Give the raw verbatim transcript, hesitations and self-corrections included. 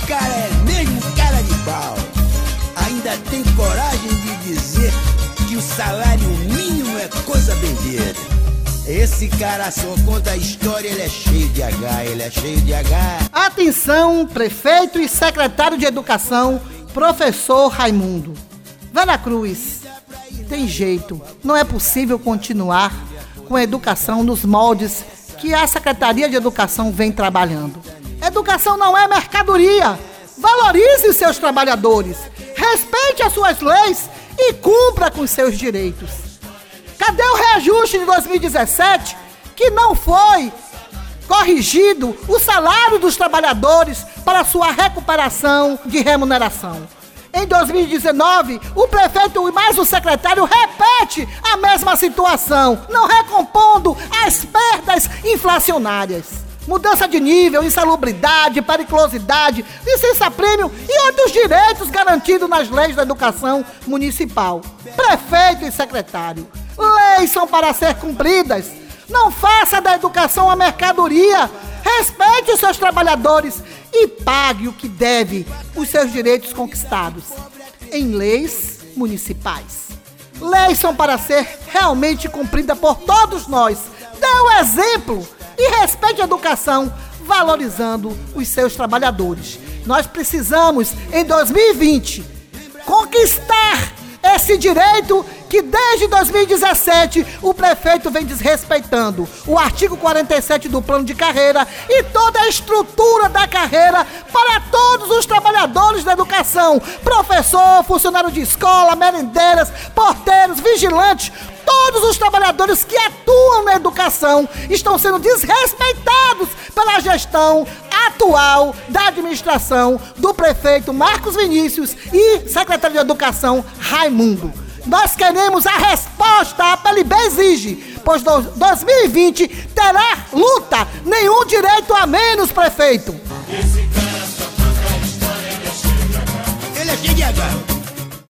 cara é mesmo cara de pau. Ainda tem coragem de dizer que o salário mínimo é coisa bendeira. Esse cara só conta a história, ele é cheio de H, ele é cheio de H. Atenção, prefeito e secretário de Educação, professor Raimundo. Veracruz, tem jeito, não é possível continuar com a educação nos moldes que a Secretaria de Educação vem trabalhando. Educação não é mercadoria. Valorize os seus trabalhadores, respeite as suas leis e cumpra com os seus direitos. Cadê o reajuste de dois mil e dezessete, que não foi corrigido o salário dos trabalhadores para sua recuperação de remuneração? Em dois mil e dezenove, o prefeito e mais o secretário repete a mesma situação, não recompondo as perdas inflacionárias. Mudança de nível, insalubridade, periculosidade, licença-prêmio e outros direitos garantidos nas leis da educação municipal. Prefeito e secretário, leis são para ser cumpridas. Não faça da educação uma mercadoria. Respeite os seus trabalhadores e pague o que deve, os seus direitos conquistados em leis municipais. Leis são para ser realmente cumpridas por todos nós. Dê o exemplo e respeite a educação, valorizando os seus trabalhadores. Nós precisamos, em dois mil e vinte, conquistar esse direito que desde dois mil e dezessete o prefeito vem desrespeitando. O artigo quarenta e sete do plano de carreira e toda a estrutura da carreira para todos os trabalhadores da educação. Professor, funcionário de escola, merendeiras, porteiros, vigilantes, todos os trabalhadores que atuam na educação estão sendo desrespeitados pela gestão atual da administração do prefeito Marcos Vinícius e secretário de Educação Raimundo. Nós queremos a resposta, a P L B exige, pois dois mil e vinte terá luta, nenhum direito a menos, prefeito. Ele é cheio de H.